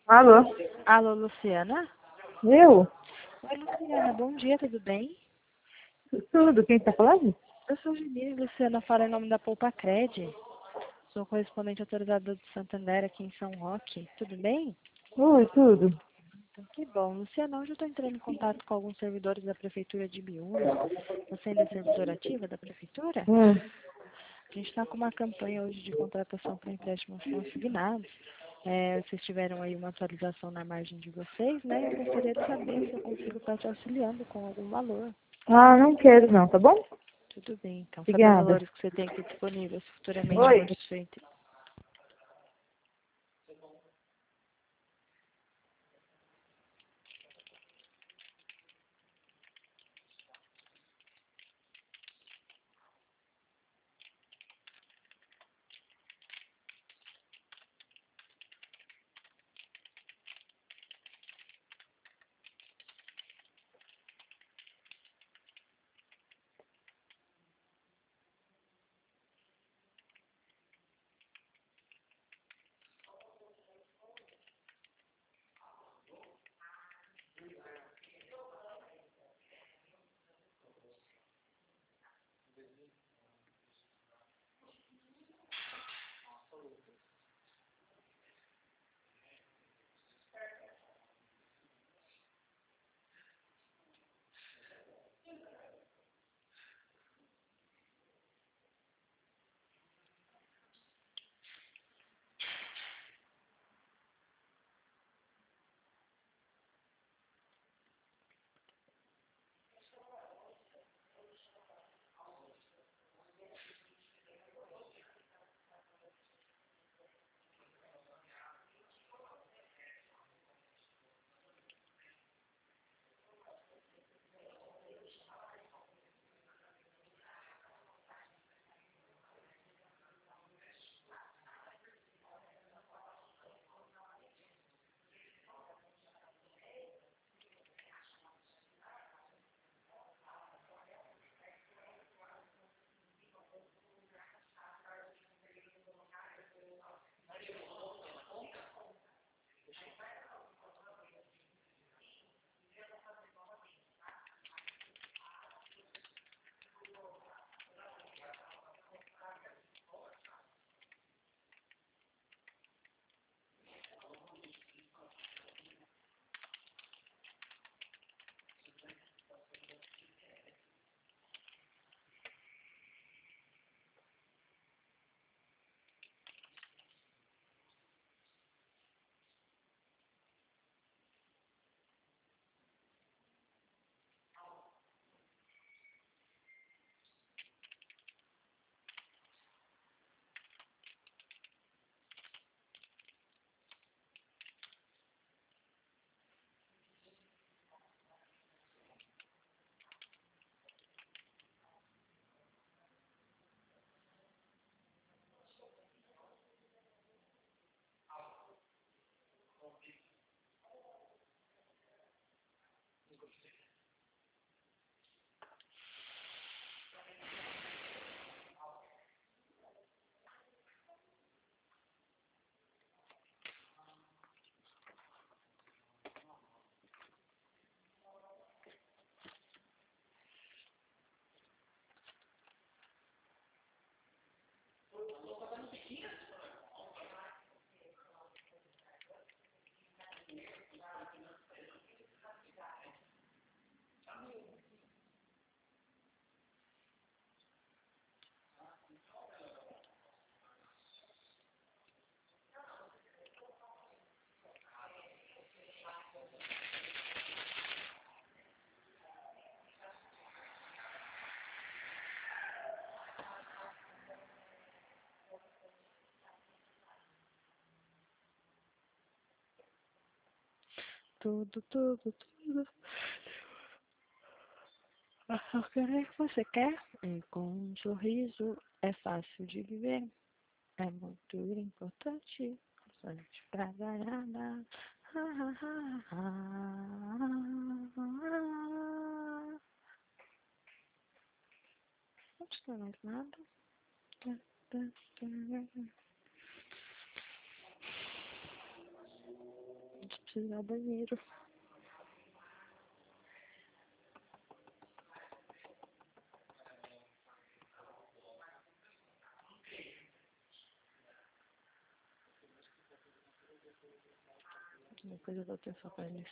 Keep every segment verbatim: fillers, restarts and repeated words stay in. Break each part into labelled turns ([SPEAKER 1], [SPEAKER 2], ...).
[SPEAKER 1] Alô?
[SPEAKER 2] Alô, Luciana?
[SPEAKER 1] Eu?
[SPEAKER 2] Oi, Luciana, bom dia, tudo bem?
[SPEAKER 1] Tudo, quem está falando?
[SPEAKER 2] Eu sou Janine, Luciana, fala em nome da Poupa Cred. Sou correspondente autorizada do Santander aqui em São Roque. Tudo bem?
[SPEAKER 1] Oi, tudo.
[SPEAKER 2] Então, que bom. Luciana, hoje eu estou entrando em contato com alguns servidores da Prefeitura de Biúna. Você ainda é servidora ativa da Prefeitura?
[SPEAKER 1] Hum.
[SPEAKER 2] A gente está com uma campanha hoje de contratação para empréstimos consignados. É, vocês tiveram aí uma atualização na margem de vocês, né? Eu gostaria de saber se eu consigo estar te auxiliando com algum valor.
[SPEAKER 1] Ah, não quero não, tá bom?
[SPEAKER 2] Tudo bem, então. Saber os
[SPEAKER 1] Obrigada.
[SPEAKER 2] valores que você tem aqui disponíveis se futuramente
[SPEAKER 1] Oi.
[SPEAKER 2] for feito. Tudo, tudo, tudo. Ah, o que é que você quer? E com um sorriso é fácil de viver. É muito importante. Sorte pra ganhar. Não está mais nada. Preciso ir ao banheiro. Depois eu dou atenção para ele.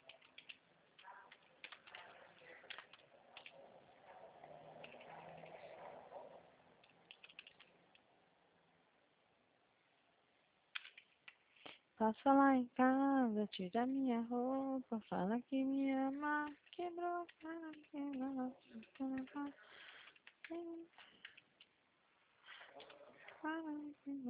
[SPEAKER 2] Passa lá em casa, tira minha roupa, fala que me ama, quebrou, fala que não, fala que não.